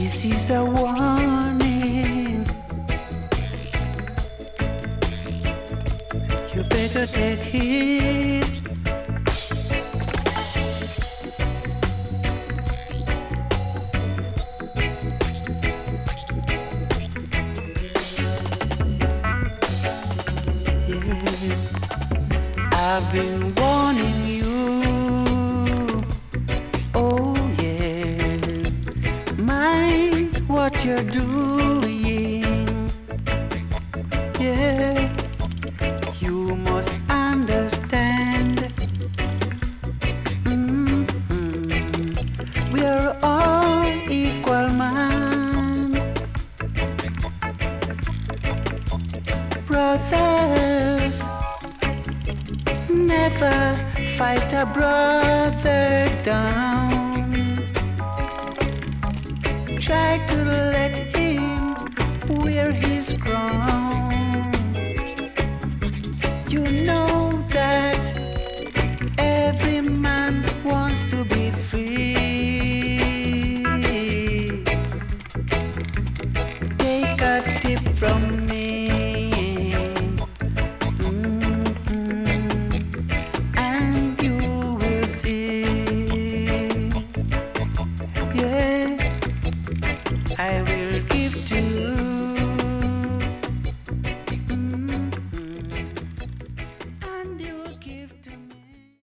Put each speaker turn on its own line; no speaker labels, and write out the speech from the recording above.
This is a warning. You better take it. I've been warning you. Oh yeah, mind what you're doing. Yeah, you must understand. We're all equal, man. Brothers, never fight a brother down. Try to let him wear his crown. You know that every man wants to be free. Take a tip from me.